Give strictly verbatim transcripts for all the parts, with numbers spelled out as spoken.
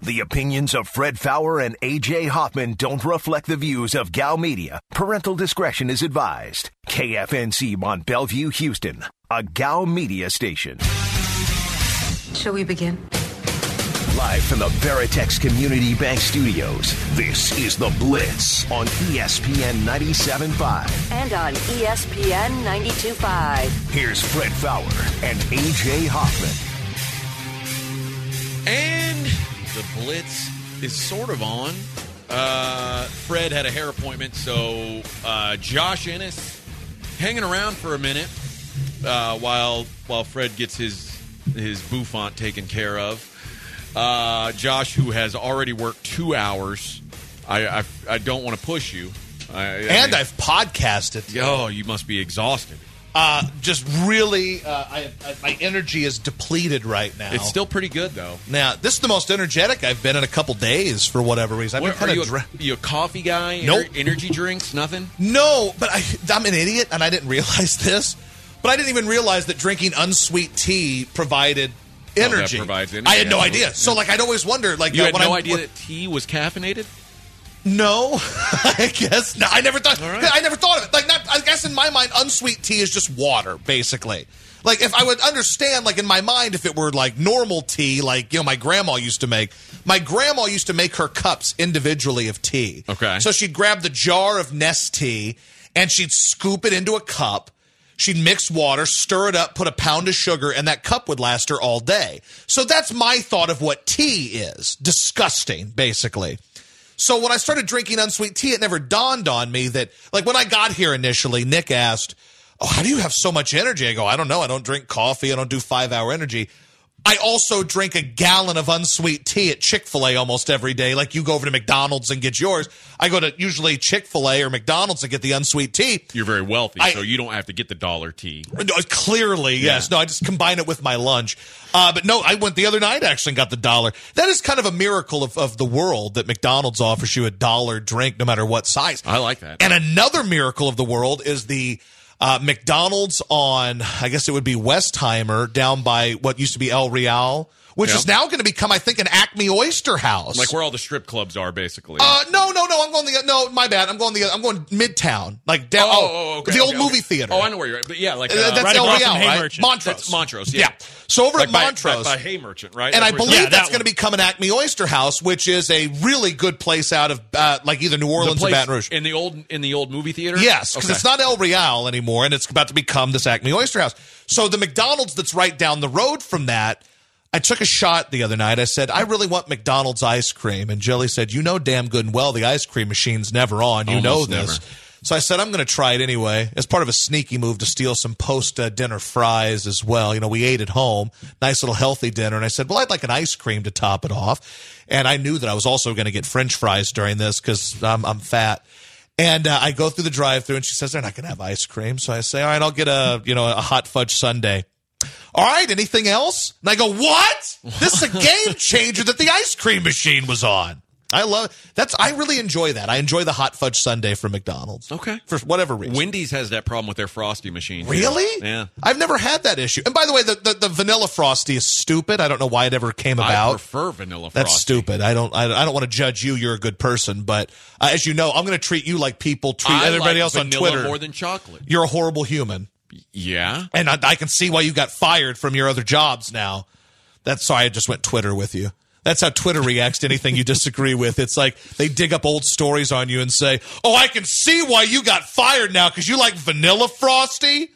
The opinions of Fred Fowler and A J Hoffman don't reflect the views of Gal Media. Parental discretion is advised. K F N C Mont Bellevue, Houston, a Gal Media station. Shall we begin? Live from the Veritex Community Bank Studios, this is The Blitz on E S P N ninety-seven point five. And on E S P N ninety-two point five. Here's Fred Fowler and A J Hoffman. And the Blitz is sort of on. Uh, Fred had a hair appointment, so uh, Josh Ennis hanging around for a minute uh, while while Fred gets his his bouffant taken care of. Uh, Josh, who has already worked two hours, I I, I don't want to push you. I, I and mean, I've podcasted. Oh, you must be exhausted. Uh, just really, uh, I, I, my energy is depleted right now. It's still pretty good, though. Now, this is the most energetic I've been in a couple days for whatever reason. I've What, been are kind you, of a, dra- you a coffee guy? Nope. Ener- energy drinks? Nothing? No, but I, I'm an idiot, and I didn't realize this. But I didn't even realize that drinking unsweet tea provided energy. Oh, that provides energy. I had no Absolutely. idea. So, like, I'd always wonder, like, You uh, had when no I, idea when, that tea was caffeinated? No, I guess no. I never thought. All right. I never thought of it. Like, not, I guess in my mind, unsweet tea is just water, basically. Like, if I would understand, like in my mind, if it were like normal tea, like you know, my grandma used to make. My grandma used to make her cups individually of tea. Okay. So she'd grab the jar of Nestea and she'd scoop it into a cup. She'd mix water, stir it up, put a pound of sugar, and that cup would last her all day. So that's my thought of what tea is. Disgusting, basically. So when I started drinking unsweet tea, it never dawned on me that, like when I got here initially, Nick asked, oh, how do you have so much energy? I go, I don't know. I don't drink coffee. I don't do five-hour energy. I also drink a gallon of unsweet tea at Chick-fil-A almost every day. Like you go over to McDonald's and get yours. I go to usually Chick-fil-A or McDonald's and get the unsweet tea. You're very wealthy, I, so you don't have to get the dollar tea. No, clearly, yes. Yeah. No, I just combine it with my lunch. Uh, but no, I went the other night actually and got the dollar. That is kind of a miracle of, of the world that McDonald's offers you a dollar drink no matter what size. I like that. And another miracle of the world is the uh, McDonald's on, I guess it would be Westheimer down by what used to be El Real, which Yep. is now going to become, I think, an Acme Oyster House. Like where all the strip clubs are, basically. Uh, no, no, no. I'm going the no. My bad. I'm going the. I'm going Midtown, like down. Oh, oh, okay, the old okay, movie okay. theater. Oh, I know where you're at. But yeah, like Uh, uh, that's right El across Real, from right? Haymerchant. Montrose. That's Montrose, yeah. So over like at by, Montrose, by, by Haymerchant, right? and That's I where- believe Yeah, that's that going to become an Acme Oyster House, which is a really good place out of uh, like either New the Orleans place or Baton Rouge. in the old in the old movie theater. Yes, because Okay. it's not El Real anymore, and it's about to become this Acme Oyster House. So the McDonald's that's right down the road from that, I took a shot the other night. I said, I really want McDonald's ice cream. And Jilly said, you know damn good and well the ice cream machine's never on. You Almost know this. never. So I said, I'm going to try it anyway, as part of a sneaky move to steal some post-dinner fries as well. You know, we ate at home, nice little healthy dinner. And I said, well, I'd like an ice cream to top it off. And I knew that I was also going to get French fries during this because I'm, I'm fat. And uh, I go through the drive-thru, and she says, they're not going to have ice cream. So I say, all right, I'll get a, you know, a hot fudge sundae. All right, anything else? And I go, what? This is a game changer that the ice cream machine was on. I love that's. I really enjoy that. I enjoy the hot fudge sundae from McDonald's. Okay. For whatever reason. Wendy's has that problem with their Frosty machine. Really? Yeah. I've never had that issue. And by the way, the, the, the vanilla Frosty is stupid. I don't know why it ever came I about. prefer vanilla Frosty. That's stupid. I don't. I, I don't want to judge you. You're a good person, but uh, as you know, I'm going to treat you like people treat I everybody like else on vanilla Twitter. more than chocolate. You're a horrible human. Yeah. And I, I can see why you got fired from your other jobs now. That's sorry, I just went Twitter with you. That's how Twitter reacts to anything you disagree with. It's like they dig up old stories on you and say, oh, I can see why you got fired now because you like vanilla Frosty?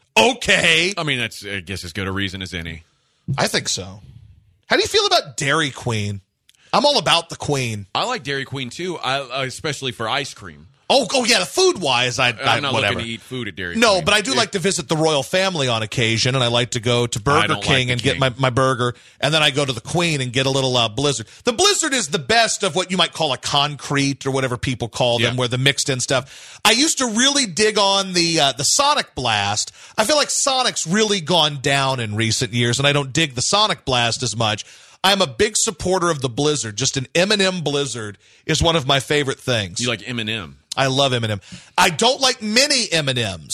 Okay. I mean, that's I guess as good a reason as any. I think so. How do you feel about Dairy Queen? I'm all about the Queen. I like Dairy Queen, too, I, especially for ice cream. Oh, oh yeah, the food-wise, I, I I'm not whatever. looking to eat food at Dairy No, Queen. but I do If- like to visit the royal family on occasion, and I like to go to I Burger don't King like and the get King. my, my burger, and then I go to the Queen and get a little uh, Blizzard. The Blizzard is the best of what you might call a concrete or whatever people call them, Yeah. where the mixed-in stuff. I used to really dig on the uh, the Sonic Blast. I feel like Sonic's really gone down in recent years, and I don't dig the Sonic Blast as much. I'm a big supporter of the Blizzard. Just an M and M Blizzard is one of my favorite things. You like M and M. I love M and M. I don't like mini M and M's.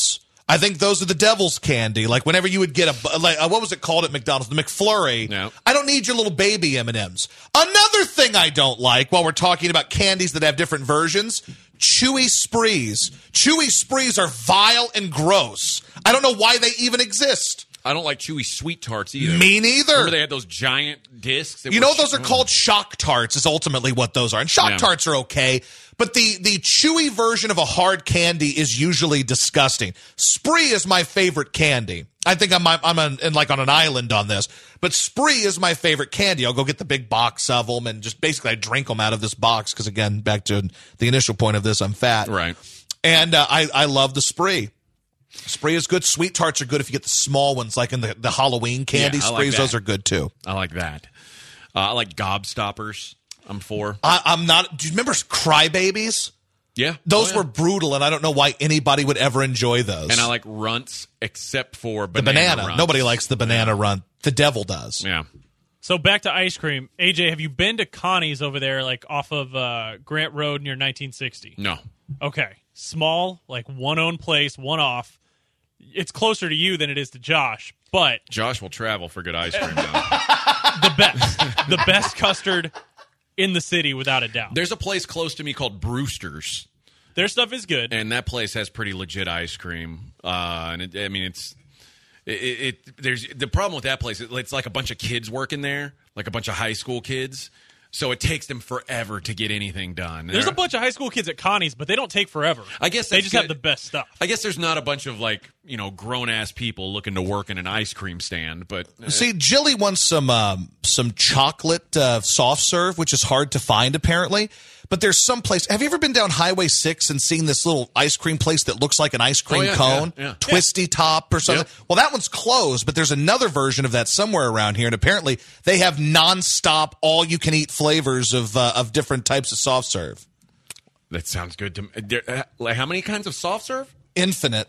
I think those are the devil's candy. Like whenever you would get a, like, uh, what was it called at McDonald's? The McFlurry. No. I don't need your little baby M and M's. Another thing I don't like while we're talking about candies that have different versions, Chewy Sprees. Chewy Sprees are vile and gross. I don't know why they even exist. I don't like chewy sweet tarts either. Me neither. Remember they had those giant discs? That You were know, those ch- are called Shock Tarts is ultimately what those are. And Shock Yeah. Tarts are okay, but the, the chewy version of a hard candy is usually disgusting. Spree is my favorite candy. I think I'm I'm on, in like on an island on this, but Spree is my favorite candy. I'll go get the big box of them and just basically I drink them out of this box because, again, back to the initial point of this, I'm fat. Right. And uh, I, I love the Spree. Spree is good. Sweet tarts are good if you get the small ones, like in the, the Halloween candy Yeah, I like sprees. that. Those are good too. I like that. Uh, I like Gobstoppers. I'm for. I, I'm not. Do you remember Crybabies? Yeah. Those Oh, yeah. were brutal, and I don't know why anybody would ever enjoy those. And I like Runts, except for the banana. banana. Runts. Nobody likes the banana run. The devil does. Yeah. So back to ice cream. A J, have you been to Connie's over there, like off of uh, Grant Road near nineteen sixty? No. Okay. Small, like one-owned place, one-off. It's closer to you than it is to Josh, but Josh will travel for good ice cream, though. the best. the best custard in the city, without a doubt. There's a place close to me called Brewster's, Their stuff is good. and that place has pretty legit ice cream. Uh, and it, I mean, it's it, it. There's the problem with that place. It, it's like a bunch of kids working there, like a bunch of high school kids. So it takes them forever to get anything done. There's They're- a bunch of high school kids at Connie's, but they don't take forever. I guess they that's just have good. the best stuff. I guess there's not a bunch of like you know grown ass people looking to work in an ice cream stand, but uh, See, Jilly wants some um, some chocolate uh, soft serve, which is hard to find apparently. But there's some place. Have you ever been down Highway six and seen this little ice cream place that looks like an ice cream Oh, yeah, cone, yeah, yeah. twisty top or something? Yep. Well, that one's closed, but there's another version of that somewhere around here, and apparently they have nonstop, all-you-can-eat flavors of uh, of different types of soft serve. that sounds good to me. There- uh, Like how many kinds of soft serve? Infinite,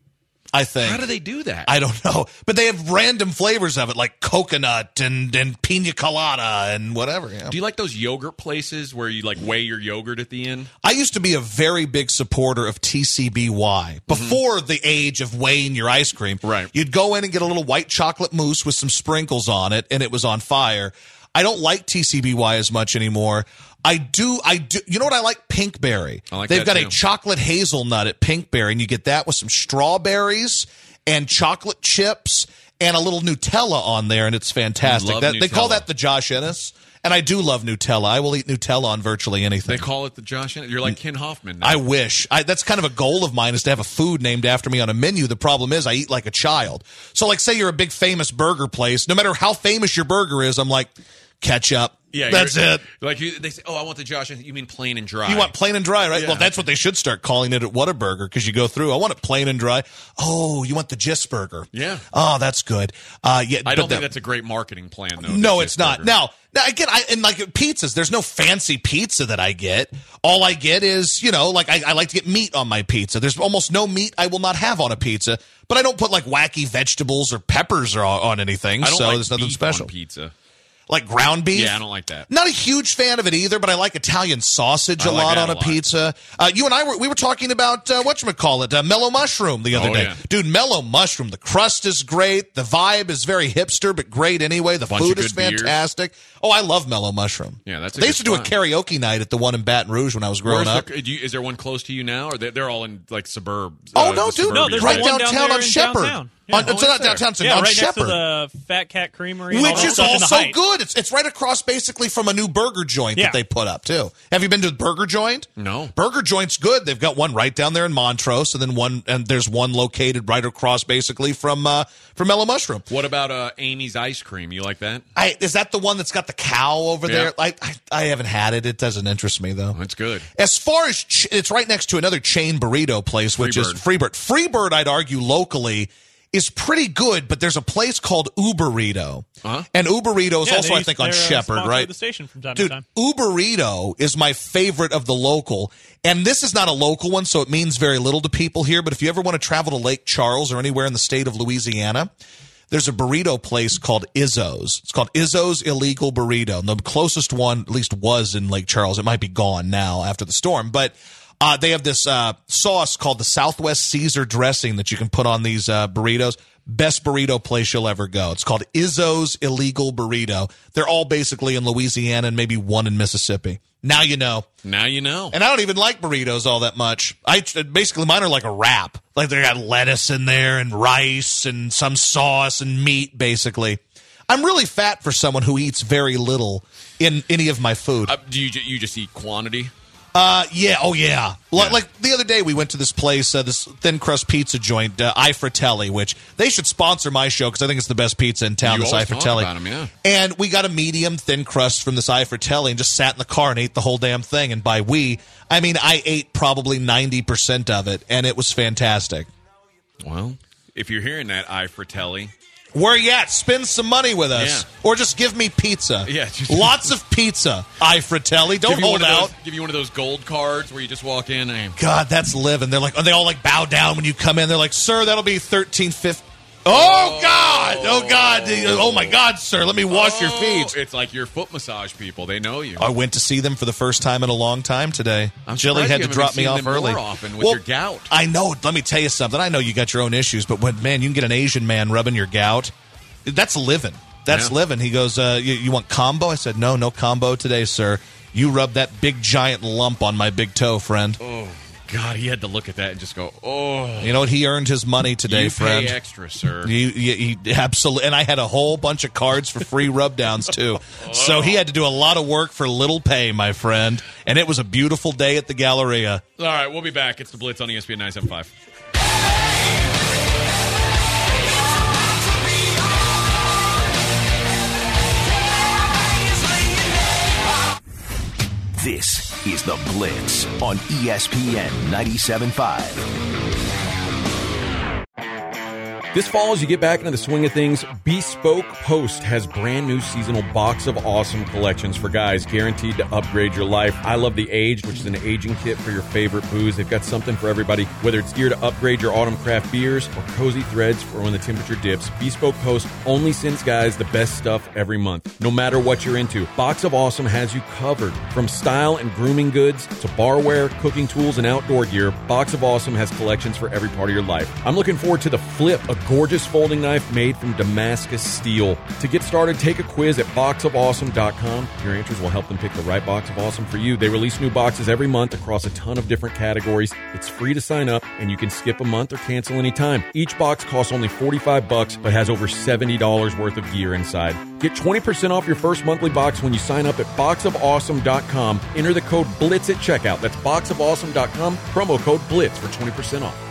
I think. How do they do that? I don't know, but they have random flavors of it, like coconut and and pina colada and whatever. You know? Do you like those yogurt places where you like weigh your yogurt at the end? I used to be a very big supporter of T C B Y before mm-hmm. the age of weighing your ice cream. Right. You'd go in and get a little white chocolate mousse with some sprinkles on it, and it was on fire. I don't like T C B Y as much anymore. I do, I do. You know what I like? Pinkberry. I like They've that got too. a chocolate hazelnut at Pinkberry, and you get that with some strawberries and chocolate chips and a little Nutella on there, and it's fantastic. Love That, they call Nutella. that the Josh Ennis, and I do love Nutella. I will eat Nutella on virtually anything. They call it the Josh. You're like Ken Hoffman now. I wish. I, that's kind of a goal of mine is to have a food named after me on a menu. The problem is I eat like a child. So, like, say you're a big famous burger place. No matter how famous your burger is, I'm like, ketchup. Yeah, that's you're- it. Like you, they say, oh, I want the Josh. You mean plain and dry? You want plain and dry, right? Yeah. Well, that's what they should start calling it at Whataburger because you go through. I want it plain and dry. Oh, you want the Gist burger? Yeah. Oh, that's good. Uh, yeah. I but don't think the- that's a great marketing plan, though. No, the it's Gist not. burger. Now, now again, I and like pizzas. There's no fancy pizza that I get. All I get is, you know, like I, I like to get meat on my pizza. There's almost no meat I will not have on a pizza. But I don't put like wacky vegetables or peppers or on, on anything. I don't so like there's nothing beef special. on pizza. Like ground beef? Yeah, I don't like that. Not a huge fan of it either, but I like Italian sausage I a like lot that on a a lot. pizza. Uh, you and I were we were talking about uh, whatchamacallit, uh, mellow mushroom the other Oh, day. yeah. Dude, mellow mushroom. The crust is great. The vibe is very hipster, but great anyway. The Bunch food of is good beers. fantastic. Oh, I love mellow mushroom. Yeah, that's a They good used to do a spot. karaoke night at the one in Baton Rouge when I was growing Where's up. the, do you, is there one close to you now, or they're, they're all in like suburbs? Oh uh, no, the dude! No, suburbia there's right one down downtown there on in Shepherd. downtown. Yeah. On, Oh, it's is not there? downtown, it's Yeah, on right next Shepherd. to the Fat Cat Creamery. and all Which that is stuff in the also Heights. good. It's it's right across basically from a new burger joint Yeah. that they put up too. Have you been to the Burger Joint? No. Burger Joint's good. They've got one right down there in Montrose, and then one and there's one located right across basically from uh, from Mellow Mushroom. What about uh, Amy's ice cream? You like that? I, is that the one that's got the cow over Yeah. there? I, I I haven't had it. It doesn't interest me though. That's good. As far as ch- it's right next to another chain burrito place, which is Freebird. Freebird, I'd argue locally is pretty good, but there's a place called Uberito, Uh-huh. and Uberito is Yeah, also they I used- think on they're a Shepherd, sponsor of right? the station from time Dude, to time. Uberito is my favorite of the local, and this is not a local one, so it means very little to people here. But if you ever want to travel to Lake Charles or anywhere in the state of Louisiana, there's a burrito place called Izzo's. It's called Izzo's Illegal Burrito. And the closest one, at least, was in Lake Charles. It might be gone now after the storm, but Uh, they have this uh, sauce called the Southwest Caesar dressing that you can put on these uh, burritos. Best burrito place you'll ever go. It's called Izzo's Illegal Burrito. They're all basically in Louisiana and maybe one in Mississippi. Now you know. Now you know. And I don't even like burritos all that much. I basically mine are like a wrap. Like they got lettuce in there and rice and some sauce and meat, basically. I'm really fat for someone who eats very little in any of my food. Uh, do you, you just eat quantity? Uh, yeah, oh yeah. L- Yeah. Like the other day we went to this place, uh, this thin crust pizza joint, uh, I Fratelli, which they should sponsor my show because I think it's the best pizza in town, You this I always talk Fratelli. about 'em, yeah. And we got a medium thin crust from this I Fratelli and just sat in the car and ate the whole damn thing. And by we, I mean I ate probably ninety percent of it, and it was fantastic. Well, if you're hearing that, I Fratelli. Where you at? Spend some money with us. Yeah. Or just give me pizza. Yeah, just- Lots of pizza, I Fratelli. Don't Give you hold one of out. those- Give you one of those gold cards where you just walk in and... God, that's living. They're like, they all like bow down when you come in. They're like, sir, that'll be thirteen fifty. Oh, God. Oh, God. Oh, my God, sir. Let me wash your feet. It's like your foot massage people. They know you. I went to see them for the first time in a long time today. I'm Jilly surprised had you to haven't drop been me off seeing them early. more often with your gout. I know. Let me tell you something. I know you got your own issues, but when, man, you can get an Asian man rubbing your gout. That's living. That's Yeah. living. He goes, uh, you, you want combo? I said, no, no combo today, sir. You rub that big giant lump on my big toe, friend. Oh, God, he had to look at that and just go, oh. You know what? He earned his money today, you friend. pay extra, sir. You, you, you absolutely, and I had a whole bunch of cards for free rub downs too. So he had to do a lot of work for little pay, my friend. And it was a beautiful day at the Galleria. All right, we'll be back. It's the Blitz on E S P N nine seventy-five. This is The Blitz on E S P N ninety-seven point five. This fall, as you get back into the swing of things, Bespoke Post has brand new seasonal Box of Awesome collections for guys guaranteed to upgrade your life. I love the Age, which is an aging kit for your favorite booze. They've got something for everybody, whether it's gear to upgrade your autumn craft beers or cozy threads for when the temperature dips. Bespoke Post only sends guys the best stuff every month, no matter what you're into. Box of Awesome has you covered. From style and grooming goods to barware, cooking tools, and outdoor gear, Box of Awesome has collections for every part of your life. I'm looking forward to the Flip, a gorgeous folding knife made from Damascus steel. To get started, take a quiz at box of awesome dot com. Your answers will help them pick the right Box of Awesome for you. They release new boxes every month across a ton of different categories. It's free to sign up, and you can skip a month or cancel anytime. Each box costs only forty-five bucks, but has over seventy dollars worth of gear inside. Get twenty percent off your first monthly box when you sign up at box of awesome dot com. Enter the code BLITZ at checkout. That's box of awesome dot com, promo code BLITZ for twenty percent off.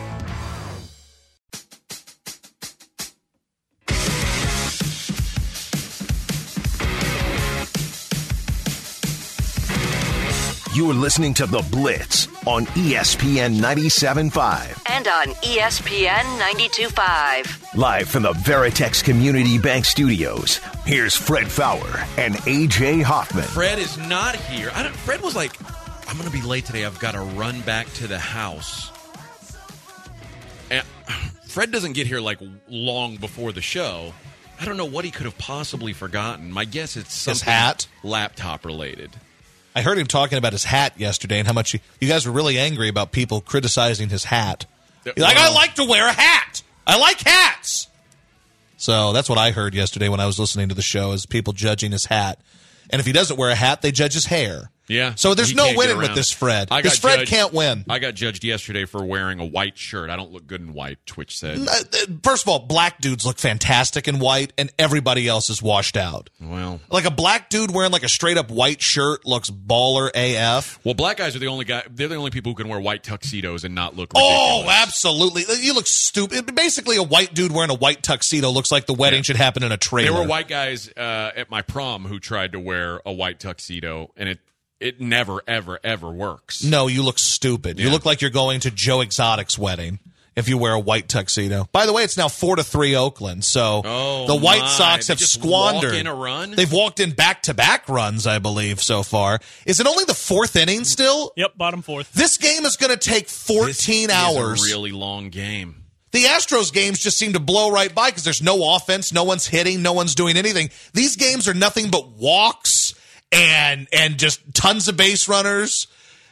You're listening to The Blitz on E S P N ninety-seven point five. And on E S P N ninety-two point five. Live from the Veritex Community Bank Studios, here's Fred Fowler and A J Hoffman. Fred is not here. I don't, Fred was like, I'm going to be late today. I've got to run back to the house. And Fred doesn't get here like long before the show. I don't know what he could have possibly forgotten. My guess it's something His hat? laptop related. I heard him talking about his hat yesterday and how much he, you guys were really angry about people criticizing his hat. He's like, I Well- like to wear a hat. I like hats. So that's what I heard yesterday when I was listening to the show, is people judging his hat. And if he doesn't wear a hat, they judge his hair. Yeah. So there's He no can't get winning with around this it. Fred. I This got Fred judged- can't win. I got judged yesterday for wearing a white shirt. I don't look good in white, Twitch said. Uh, First of all, black dudes look fantastic in white, and everybody else is washed out. Well, Like a black dude wearing like a straight up white shirt looks baller A F. well, black guys are the only guy. They're the only people who can wear white tuxedos and not look Oh, ridiculous. absolutely. You look stupid. Basically, a white dude wearing a white tuxedo looks like the wedding Yeah. should happen in a trailer. There were white guys uh, at my prom who tried to wear a white tuxedo, and it it never, ever, ever works. No, you look stupid. You Yeah. look like you're going to Joe Exotic's wedding if you wear a white tuxedo. By the way, it's now four to three Oakland. So Oh, the White my. Sox They have just squandered. walk in a run? They've walked in back to back runs, I believe, so far. Is it only the fourth inning still? Yep, bottom fourth. This game is going to take This fourteen is hours. a really long game. The Astros games just seem to blow right by because there's no offense, no one's hitting, no one's doing anything. These games are nothing but walks and and just tons of base runners.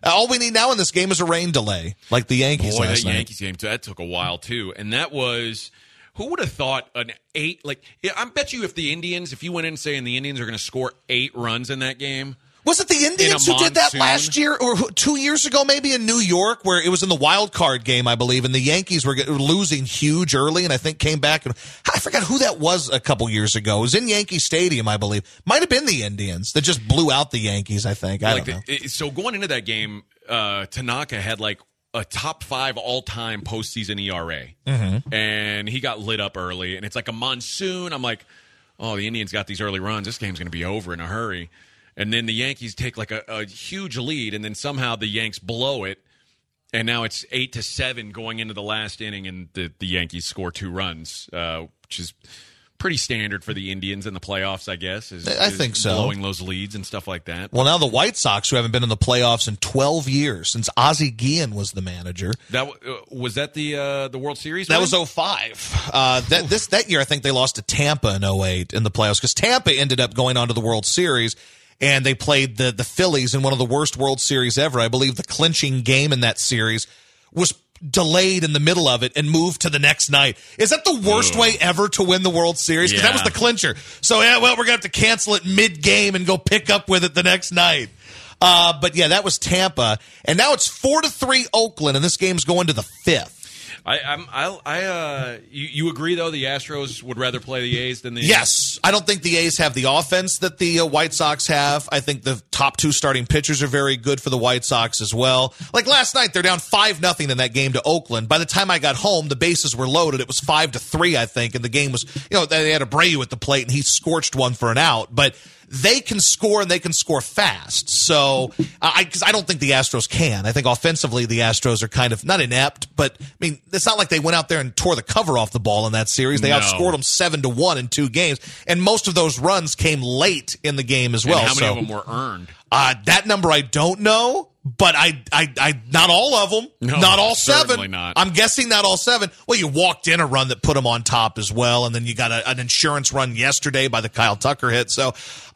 All we need now in this game is a rain delay, like the Yankees Boy, last that night. Yankees game, that took a while, too. And that was, who would have thought an eight, like, yeah, I bet you if the Indians, if you went in saying the Indians are going to score eight runs in that game. Was it the Indians who did that monsoon? last year or two years ago, maybe in New York, where it was in the wild card game, I believe, and the Yankees were losing huge early, and I think came back. And I forgot who that was a couple years ago. It was in Yankee Stadium, I believe. Might have been the Indians that just blew out the Yankees, I think. I like don't know. The, it, so going into that game, uh, Tanaka had like a top five all-time postseason E R A, mm-hmm. and he got lit up early, and it's like a monsoon. I'm like, oh, the Indians got these early runs. This game's going to be over in a hurry. And then the Yankees take like a, a huge lead, and then somehow the Yanks blow it, and now it's eight to seven going into the last inning, and the, the Yankees score two runs, uh, which is pretty standard for the Indians in the playoffs, I guess. Is, I is think so. Blowing those leads and stuff like that. Well, now the White Sox, who haven't been in the playoffs in twelve years, since Ozzie Guillen was the manager. That uh, was that the uh, the World Series? That win? was oh five. Uh, that this that year, I think they lost to Tampa in oh eight in the playoffs because Tampa ended up going on to the World Series. And they played the the Phillies in one of the worst World Series ever. I believe the clinching game in that series was delayed in the middle of it and moved to the next night. Is that the worst Ugh. way ever to win the World Series? Because Yeah. that was the clincher. So, yeah, well, we're going to have to cancel it mid-game and go pick up with it the next night. Uh, but, yeah, that was Tampa. And now it's four to three Oakland, and this game's going to the fifth. I, I'm, I, I, uh, you, you agree though the Astros would rather play the A's than the Yes. I don't think the A's have the offense that the uh, White Sox have. I think the top two starting pitchers are very good for the White Sox as well. Like last night, they're down five nothing in that game to Oakland. By the time I got home, the bases were loaded. It was five to three, I think, and the game was, you know, they had Abreu at the plate, and he scorched one for an out. But they can score, and they can score fast. So, uh, I, cause I don't think the Astros can. I think offensively, the Astros are kind of, not inept, but, I mean, it's not like they went out there and tore the cover off the ball in that series. They No. outscored them seven to one in two games, and most of those runs came late in the game as well. And how many so, of them were earned? Uh, that number I don't know, but I, I, I, not all of them, No, not all certainly seven. not. I'm guessing not all seven. Well, you walked in a run that put them on top as well, and then you got a, an insurance run yesterday by the Kyle Tucker hit. So, uh,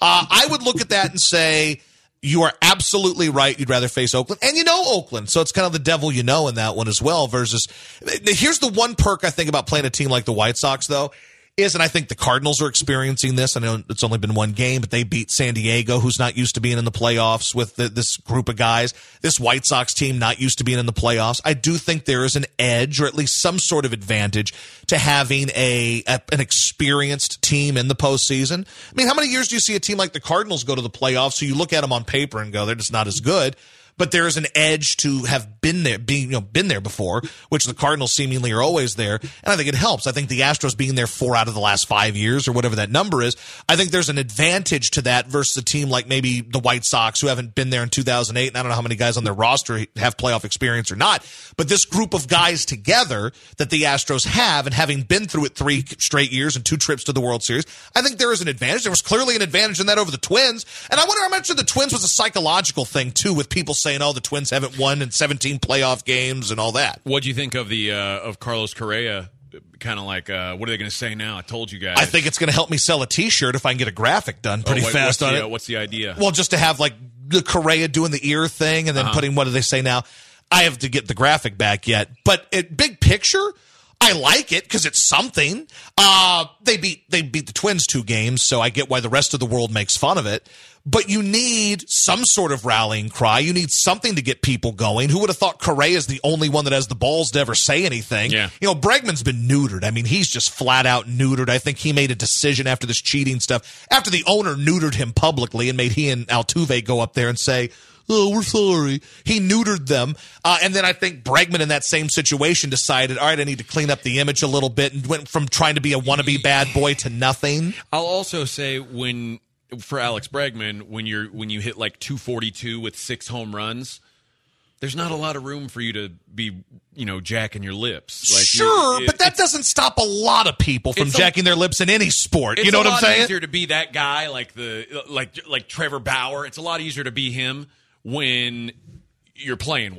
I would look at that and say, you are absolutely right. You'd rather face Oakland. And you know Oakland. So it's kind of the devil you know in that one as well versus here's the one perk I think about playing a team like the White Sox, though, is, and I think the Cardinals are experiencing this. I know it's only been one game, but they beat San Diego, who's not used to being in the playoffs with the, this group of guys. This White Sox team not used to being in the playoffs. I do think there is an edge or at least some sort of advantage to having a, a an experienced team in the postseason. I mean, how many years do you see a team like the Cardinals go to the playoffs so you look at them on paper and go, they're just not as good? But there is an edge to have been there, being, you know, been there before, which the Cardinals seemingly are always there. And I think it helps. I think the Astros being there four out of the last five years or whatever that number is, I think there's an advantage to that versus a team like maybe the White Sox who haven't been there in two thousand eight. And I don't know how many guys on their roster have playoff experience or not. But this group of guys together that the Astros have and having been through it three straight years and two trips to the World Series, I think there is an advantage. There was clearly an advantage in that over the Twins. And I wonder how much of the Twins was a psychological thing too with people saying, oh, the Twins haven't won in seventeen playoff games and all that. What do you think of the uh, of Carlos Correa? Kind of like, uh, what are they going to say now? I told you guys. I think it's going to help me sell a T-shirt if I can get a graphic done pretty oh, wait, fast what's on the, it. Uh, what's the idea? Well, just to have like the Correa doing the ear thing and then Uh-huh. putting, what do they say now? I have to get the graphic back yet. But it, big picture, I like it because it's something. Uh, they beat they beat the Twins two games, so I get why the rest of the world makes fun of it. But you need some sort of rallying cry. You need something to get people going. Who would have thought Correa is the only one that has the balls to ever say anything? Yeah. You know, Bregman's been neutered. I mean, he's just flat out neutered. I think he made a decision after this cheating stuff, after the owner neutered him publicly and made he and Altuve go up there and say, oh, we're sorry. He neutered them. Uh, and then I think Bregman in that same situation decided, all right, I need to clean up the image a little bit and went from trying to be a wannabe bad boy to nothing. I'll also say when for Alex Bregman, when you're when you hit like two forty-two with six home runs, there's not a lot of room for you to be, you know, jacking your lips. Like, Sure, it- but that it's- doesn't stop a lot of people from It's a- jacking their lips in any sport. It's You know a what I'm lot saying? easier to be that guy like the like like Trevor Bauer. It's a lot easier to be him when you're playing well.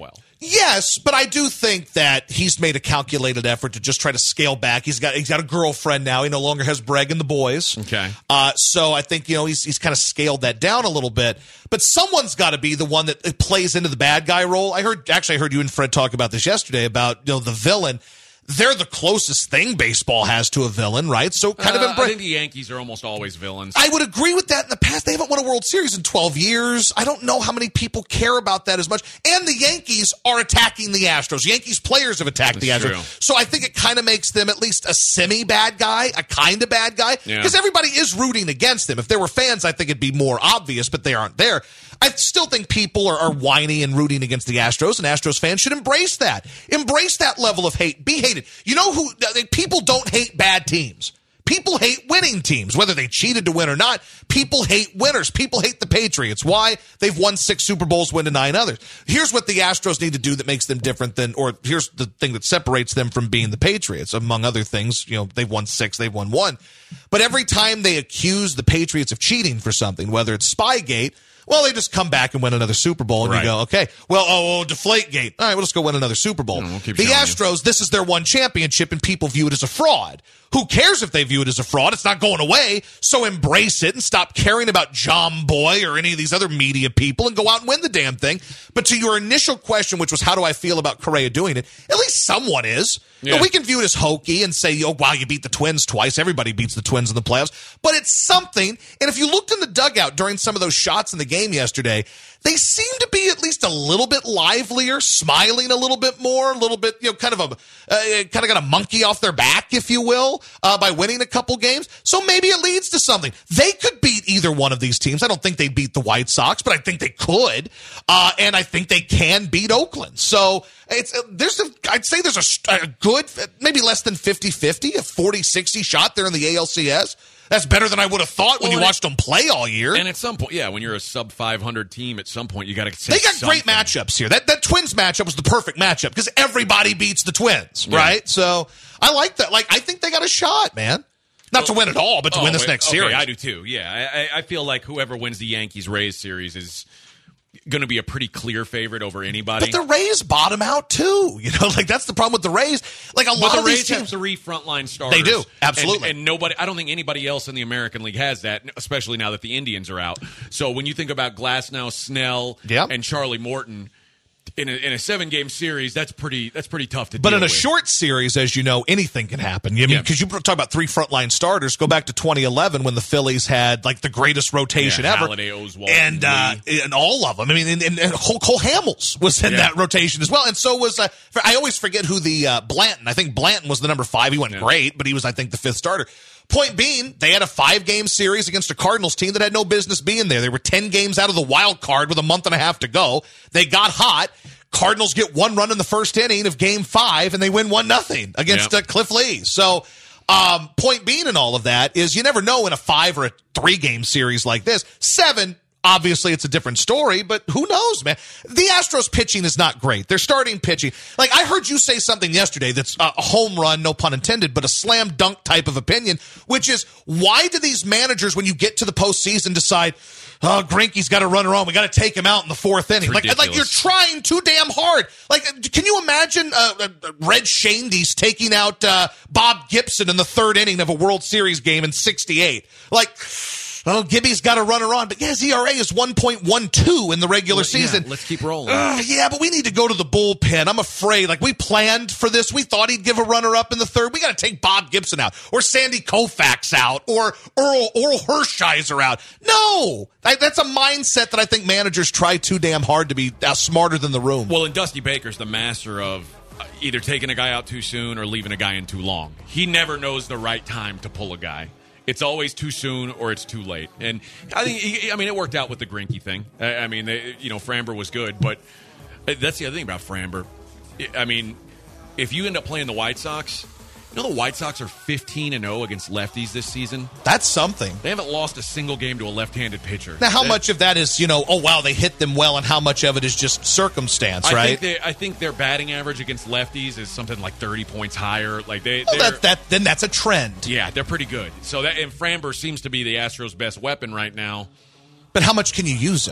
Yes, but I do think that he's made a calculated effort to just try to scale back. He's got he's got a girlfriend now. He no longer has Bregg and the boys. Okay. Uh, so I think, you know, he's he's kind of scaled that down a little bit. But someone's got to be the one that plays into the bad guy role. I heard actually I heard you and Fred talk about this yesterday about, you know, the villain. They're the closest thing baseball has to a villain, right? So kind uh, of embrace. I think the Yankees are almost always villains. I would agree with that in the past. They haven't won a World Series in twelve years. I don't know how many people care about that as much. And the Yankees are attacking the Astros. Yankees players have attacked That's the Astros. true. So I think it kind of makes them at least a semi-bad guy, a kind of bad guy. Because Yeah. everybody is rooting against them. If there were fans, I think it'd be more obvious, but they aren't there. I still think people are, are whiny and rooting against the Astros, and Astros fans should embrace that. Embrace that level of hate. Be hated. You know who? People don't hate bad teams. People hate winning teams, whether they cheated to win or not. People hate winners. People hate the Patriots. Why? They've won six Super Bowls, win to nine others. Here's what the Astros need to do that makes them different than, or here's the thing that separates them from being the Patriots. Among other things, you know, they've won six, they've won one. But every time they accuse the Patriots of cheating for something, whether it's Spygate, well, they just come back and win another Super Bowl, and Right. you go, okay, well, oh, oh, Deflategate. All right, we'll just go win another Super Bowl. No, we'll keep the showing you. Astros, this is their one championship, and people view it as a fraud. Who cares if they view it as a fraud? It's not going away, so embrace it and stop caring about John Boy or any of these other media people and go out and win the damn thing. But to your initial question, which was how do I feel about Correa doing it, at least someone is. You know, Yeah. we can view it as hokey and say, oh, wow, you beat the Twins twice. Everybody beats the Twins in the playoffs. But it's something. And if you looked in the dugout during some of those shots in the game yesterday, they seem to be at least a little bit livelier, smiling a little bit more, a little bit, you know, kind of a, uh, kind of got a monkey off their back, if you will, uh, by winning a couple games. So maybe it leads to something. They could beat either one of these teams. I don't think they beat the White Sox, but I think they could. Uh, and I think they can beat Oakland. So it's, uh, there's a, I'd say there's a, a good, maybe less than fifty-fifty, a forty sixty shot there in the A L C S. That's better than I would have thought when Well, you and watched them play all year. And at some point, yeah, when you're a sub five hundred team, at some point you got to say They got something. great matchups here. That that Twins matchup was the perfect matchup because everybody beats the Twins, Yeah. right? So I like that. Like I think they got a shot, man. Not to win it all, but to Oh, win this wait, next okay, series. I do too. Yeah, I, I- I feel like whoever wins the Yankees-Rays series is going to be a pretty clear favorite over anybody. But the Rays bottom out too. You know, like that's the problem with the Rays. Like a But lot the of these Rays have teams. three frontline starters. They do, absolutely. And, and nobody, I don't think anybody else in the American League has that, especially now that the Indians are out. So when you think about Glasnow, Snell, Yep. and Charlie Morton in a, in a seven-game series, that's pretty that's pretty tough to But deal in a with. short series, as you know, anything can happen. You mean Yeah. because you talk about three frontline starters. Go back to twenty eleven when the Phillies had like the greatest rotation Yeah, ever, Halladay, Oswalt, and uh, Lee. and all of them. I mean, and, and, and Cole, Cole Hamels was in Yeah. that rotation as well, and so was uh, I always forget who the uh, Blanton. I think Blanton was the number five. He went Yeah. great, but he was I think the fifth starter. Point being, they had a five-game series against a Cardinals team that had no business being there. They were ten games out of the wild card with a month and a half to go. They got hot. Cardinals get one run in the first inning of game five, and they win one nothing against Yep. uh, Cliff Lee. So, um, point being in all of that is you never know in a five or a three-game series like this. Seven, obviously, it's a different story, but who knows, man? The Astros pitching is not great. They're starting pitching. Like, I heard you say something yesterday that's a home run, no pun intended, but a slam dunk type of opinion, which is why do these managers, when you get to the postseason, decide, oh, Greinke's got to run around. We got to take him out in the fourth inning. Like, like ridiculous. you're trying too damn hard. Like, can you imagine uh, uh, Red Shandy's taking out uh, Bob Gibson in the third inning of a World Series game in sixty-eight? Like, oh, Gibby's got to run around. But yeah, his E R A is one point one two in the regular Well, yeah, season. let's keep rolling. Uh, yeah, but we need to go to the bullpen. I'm afraid. Like, we planned for this. We thought he'd give a runner up in the third. We got to take Bob Gibson out, or Sandy Koufax out, or Earl, Earl Hershiser out. No, I, that's a mindset that I think managers try too damn hard to be uh, smarter than the room. Well, and Dusty Baker's the master of uh, either taking a guy out too soon or leaving a guy in too long. He never knows the right time to pull a guy. It's always too soon or it's too late. And I think, he, I mean, it worked out with the Greinke thing. I, I mean, they, you know, Framber was good, but that's the other thing about Framber. I mean, if you end up playing the White Sox, you know the White Sox are fifteen and oh against lefties this season. That's something. They haven't lost a single game to a left-handed pitcher. Now, how That- much of that is, you know, oh, wow, they hit them well, and how much of it is just circumstance, I right? think, they, I think their batting average against lefties is something like thirty points higher. Like they, well, they're- that, that, then that's a trend. yeah, they're pretty good. So that and Framber seems to be the Astros' best weapon right now. But how much can you use him?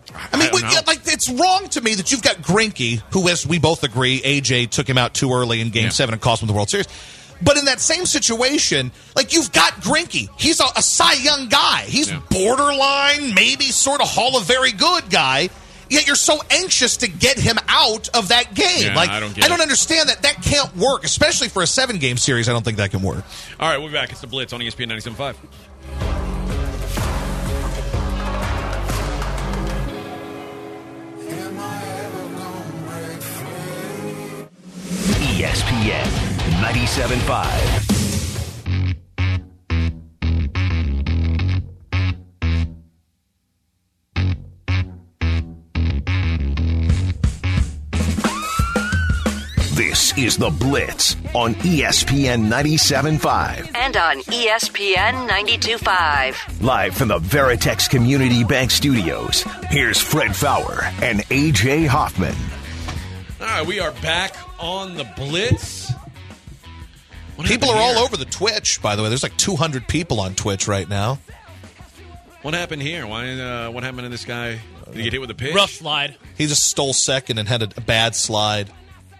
I mean, I don't we, know. like it's wrong to me that you've got Greinke, who, as we both agree, A J took him out too early in Game Yeah. Seven and cost him the World Series. But in that same situation, like you've got Greinke, he's a, a Cy Young guy. He's Yeah. borderline, maybe sort of Hall of Very Good guy. Yet you're so anxious to get him out of that game. Yeah, like I don't get I don't it. understand that. That can't work, especially for a seven-game series. I don't think that can work. All right, we'll be back. It's the Blitz on E S P N ninety-seven point five. E S P N ninety-seven point five. This is The Blitz on E S P N ninety-seven point five. And on E S P N ninety-two point five. Live from the Veritex Community Bank Studios, here's Fred Fowler and A J Hoffman. All right, we are back on the Blitz. What People are happened all here? over the Twitch, by the way. There's like two hundred people on Twitch right now. What happened here? Why? Uh, what happened to this guy? Did he get hit with a pitch? Rough slide. He just stole second and had a, a bad slide.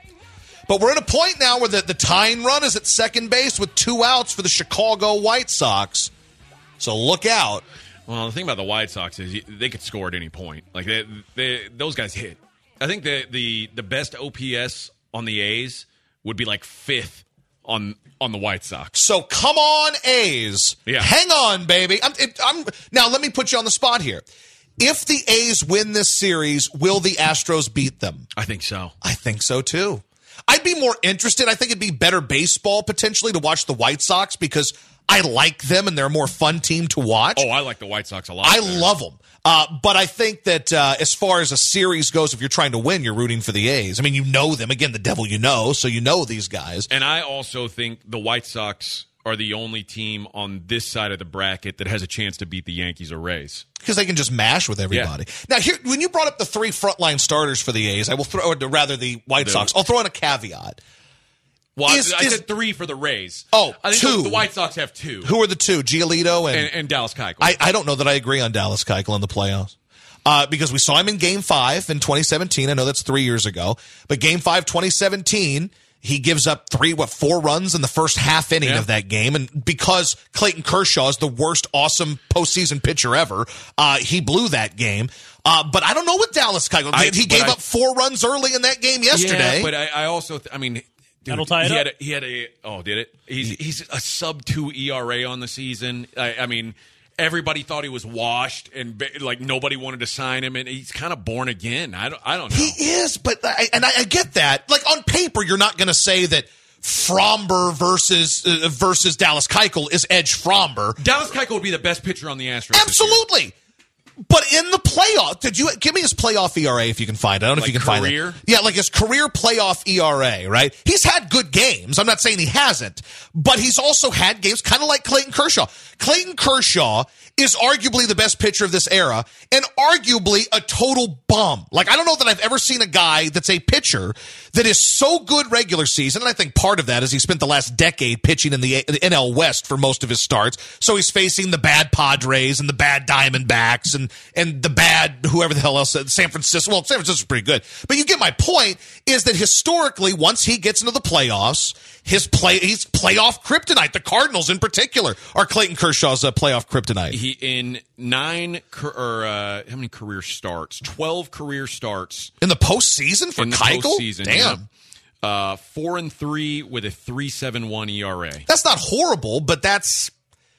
But we're at a point now where the, the tying run is at second base with two outs for the Chicago White Sox. So look out. Well, the thing about the White Sox is you, they could score at any point. Like they, they, those guys hit. I think the the the best O P S on the A's would be like fifth on on the White Sox. So come on, A's. Yeah. Hang on, baby. I'm, it, I'm now. Let me put you on the spot here. If the A's win this series, will the Astros beat them? I think so. I think so too. I'd be more interested. I think it'd be better baseball potentially to watch the White Sox because I like them and they're a more fun team to watch. Oh, I like the White Sox a lot. I better. love them. Uh, but I think that uh, as far as a series goes, if you're trying to win, you're rooting for the A's. I mean, you know them. Again, the devil you know, so you know these guys. And I also think the White Sox are the only team on this side of the bracket that has a chance to beat the Yankees or Rays. Because they can just mash with everybody. Now, here, when you brought up the three frontline starters for the A's, I will throw, or rather the White The- Sox, I'll throw in a caveat. Well, Is- I is- said three for the Rays. Oh, I think two. The, the White Sox have two. Who are the two? Giolito and, and, and Dallas Keuchel. I, I don't know that I agree on Dallas Keuchel in the playoffs. Uh, because we saw him in Game five in twenty seventeen. I know that's three years ago. But Game five, twenty seventeen, he gives up three, what, four runs in the first half inning Yeah. of that game. And because Clayton Kershaw is the worst awesome postseason pitcher ever, uh, he blew that game. Uh, but I don't know what Dallas Keuchel. I- he but gave I- up four runs early in that game yesterday. Yeah, but I, I also, th- I mean, dude, That'll tie it he up. had a, he had a, oh, did it? He's he's a sub two E R A on the season. I, I mean, everybody thought he was washed, and ba- like nobody wanted to sign him, and he's kind of born again. I don't, I don't know. He is, but I, and I, I get that. Like on paper, you're not going to say that Fromber versus uh, versus Dallas Keuchel is edge Fromber. Dallas Keuchel would be the best pitcher on the Astros. this year. Absolutely. But in the playoff, did you give me his playoff E R A if you can find it? I don't know Like if you can career? find it. Yeah, like his career playoff E R A, right? He's had good games. I'm not saying he hasn't, but he's also had games kind of like Clayton Kershaw. Clayton Kershaw is arguably the best pitcher of this era and arguably a total bum. Like, I don't know that I've ever seen a guy that's a pitcher that is so good regular season, and I think part of that is he spent the last decade pitching in the, the N L West for most of his starts, so he's facing the bad Padres and the bad Diamondbacks and and the bad whoever the hell else, San Francisco. Well, San Francisco's pretty good. But you get my point, is that historically, once he gets into the playoffs, his play he's playoff kryptonite. The Cardinals in particular are Clayton Kershaw's uh, playoff kryptonite. He in nine car- or uh, how many career starts? Twelve career starts In the postseason for in the Keuchel? postseason. Damn. Yeah. Uh, four and three with a three seven one E R A. That's not horrible, but that's.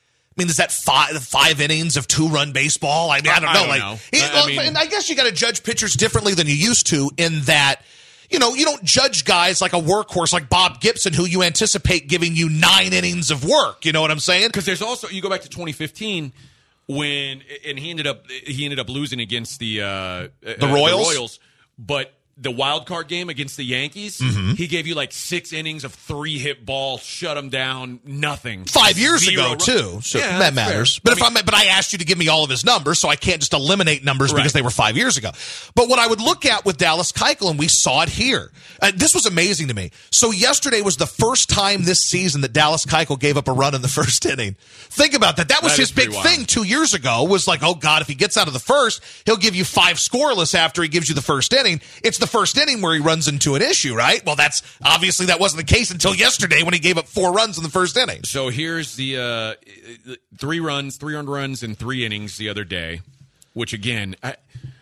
I mean, is that five five innings of two run baseball? I mean, I don't I know. don't like, know. he- I- I mean- and I guess you got to judge pitchers differently than you used to. In that, you know, you don't judge guys like a workhorse like Bob Gibson, who you anticipate giving you nine innings of work. You know what I'm saying? Because there's also, you go back to twenty fifteen when, and he ended up he ended up losing against the uh, The Royals? Royals, but the wild card game against the Yankees, Mm-hmm. he gave you like six innings of three hit ball, shut him down, nothing. Five years Zero ago, run- too. So Yeah, that that's matters. fair. But I if mean- I'm, but I asked you to give me all of his numbers, so I can't just eliminate numbers because Right. they were five years ago. But what I would look at with Dallas Keuchel, and we saw it here. Uh, this was amazing to me. So yesterday was the first time this season that Dallas Keuchel gave up a run in the first inning. Think about that. That was That his is pretty big wild. thing two years ago. Was like, oh God, if he gets out of the first, he'll give you five scoreless after he gives you the first inning. It's the first inning where he runs into an issue, right? Well, that's obviously that wasn't the case until yesterday when he gave up four runs in the first inning. So here's the uh, three runs, three earned runs in three innings the other day, which again, I,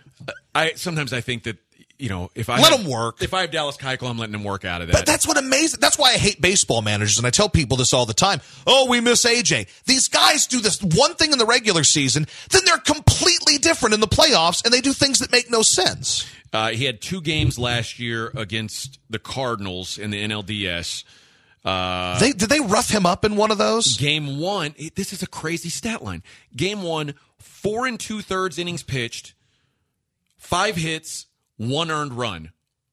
I sometimes I think that, you know, if I Let have, him work. If I have Dallas Keuchel, I'm letting him work out of that. But that's what amazing. That's why I hate baseball managers, and I tell people this all the time. Oh, we miss A J. These guys do this one thing in the regular season, then they're completely different in the playoffs, and they do things that make no sense. Uh, he had two games last year against the Cardinals in the N L D S. Uh, They did they rough him up in one of those? game one, it- this is a crazy stat line. Game one, four and two thirds innings pitched, five hits, one earned run.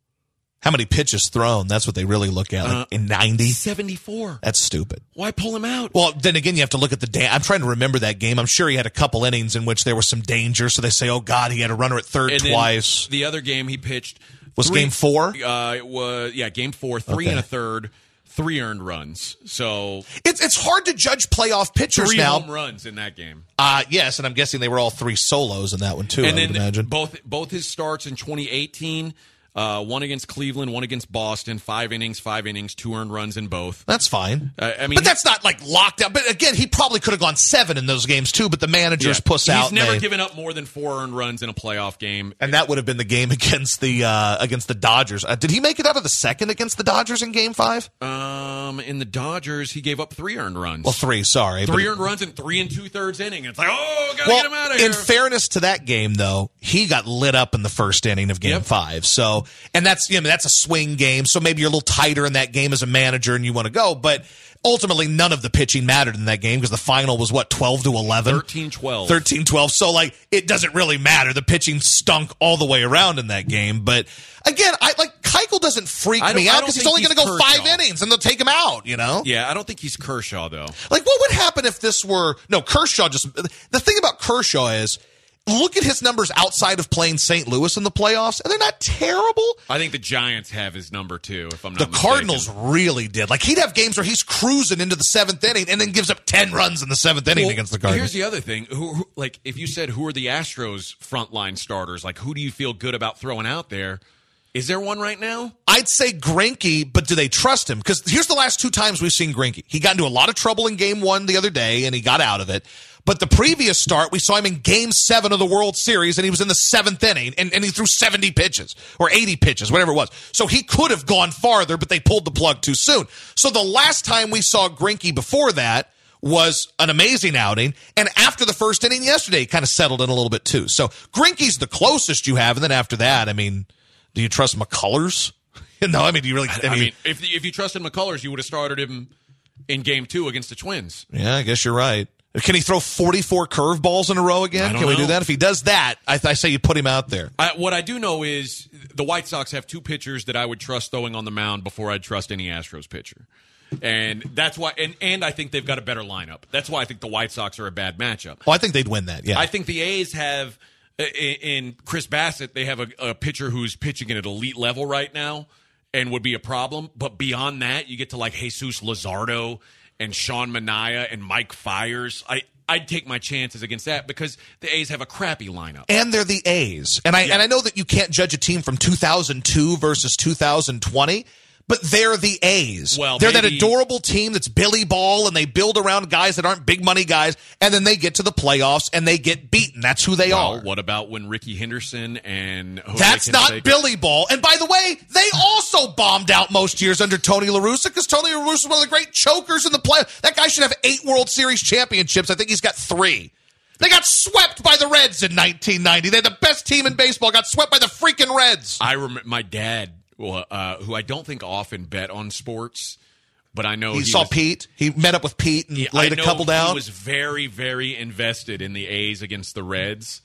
How many pitches thrown? That's what they really look at. Like Uh, in ninety, seventy-four. that's stupid. Why pull him out? Well, then again, you have to look at the day. I'm trying to remember that game. I'm sure he had a couple innings in which there was some danger. So they say, "Oh God, he had a runner at third And then twice." The other game he pitched Was three- game four? Uh, it was yeah, game four, three Okay. and a third, three earned runs. So It's it's hard to judge playoff pitchers three now. home runs in that game. Uh, yes, and I'm guessing they were all three solos in that one too. and I then would imagine. both both his starts in twenty eighteen. Uh, one against Cleveland, one against Boston. Five innings, five innings, two earned runs in both. That's fine. Uh, I mean, but that's not like locked out. But again, he probably could have gone seven in those games too. But the managers Yeah. puss He's out. and never they- given up more than four earned runs in a playoff game. and that would have been the game against the uh, against the Dodgers. Uh, did he make it out of the second against the Dodgers in Game Five? Um, in the Dodgers, he gave up three earned runs. Well, three. Sorry, three but- earned runs in three and two thirds inning. It's like, oh, gotta Well, get him out of here. in fairness to that game, though, he got lit up in the first inning of Game Yep. Five. So, and that's you know that's a swing game. So maybe you're a little tighter in that game as a manager, and you want to go. But ultimately, none of the pitching mattered in that game because the final was what twelve to eleven, thirteen twelve. thirteen twelve. So like it doesn't really matter. The pitching stunk all the way around in that game. But again, I like Keuchel doesn't freak I don't- me I out don't because he's think only he's going to go five Kershaw. innings and they'll take him out. You know. Yeah, I don't think he's Kershaw though. Like, what would happen if this were no Kershaw? Just the thing about Kershaw is, look at his numbers outside of playing Saint Louis in the playoffs, and they're not terrible. I think the Giants have his number too. If I'm not The mistaken. Cardinals really did. Like, he'd have games where he's cruising into the seventh inning and then gives up ten runs in the seventh inning Well, against the Cardinals. Here's the other thing. Who, who, like, if you said who are the Astros frontline starters, like who do you feel good about throwing out there? Is there one right now? I'd say Greinke, but do they trust him? Because here's the last two times we've seen Greinke. He got into a lot of trouble in game one the other day, and he got out of it. But the previous start, we saw him in game seven of the World Series, and he was in the seventh inning, and, and he threw seventy pitches or eighty pitches, whatever it was. So he could have gone farther, but they pulled the plug too soon. So the last time we saw Greinke before that was an amazing outing, and after the first inning yesterday, he kind of settled in a little bit too. So Greinke's the closest you have, and then after that, I mean, do you trust McCullers? No, I mean, do you really? I mean, I mean, if if you trusted McCullers, you would have started him in game two against the Twins. yeah, I guess you're right. Can he throw forty-four curveballs in a row again? I don't Can we do know. that? If he does that, I, I say you put him out there. I, what I do know is the White Sox have two pitchers that I would trust throwing on the mound before I'd trust any Astros pitcher. And that's why, and, and I think they've got a better lineup. That's why I think the White Sox are a bad matchup. Oh, I think they'd win that. Yeah, I think the A's have, in, in Chris Bassett, they have a, a pitcher who's pitching at an elite level right now and would be a problem. But beyond that, you get to like Jesus Luzardo and Sean Manaea and Mike Fiers. I, I'd take my chances against that because the A's have a crappy lineup. and they're the A's, and I Yeah. and I know that you can't judge a team from two thousand two versus two thousand twenty. But they're the A's. Well, they're that maybe- adorable team that's Billy Ball, and they build around guys that aren't big money guys, and then they get to the playoffs and they get beaten. That's who they Well, are. what about when Ricky Henderson and Jose That's not Canseco- Billy Ball. And by the way, they also bombed out most years under Tony La Russa because Tony La Russa is one of the great chokers in the play. That guy should have eight World Series championships. I think he's got three. They got swept by the Reds in nineteen ninety. They're the best team in baseball. Got swept by the freaking Reds. I remember my dad, well, uh, who I don't think often bet on sports, but I know He, he, saw was, Pete. He met up with Pete and Yeah, laid I a know couple down. He was very, very invested in the A's against the Reds.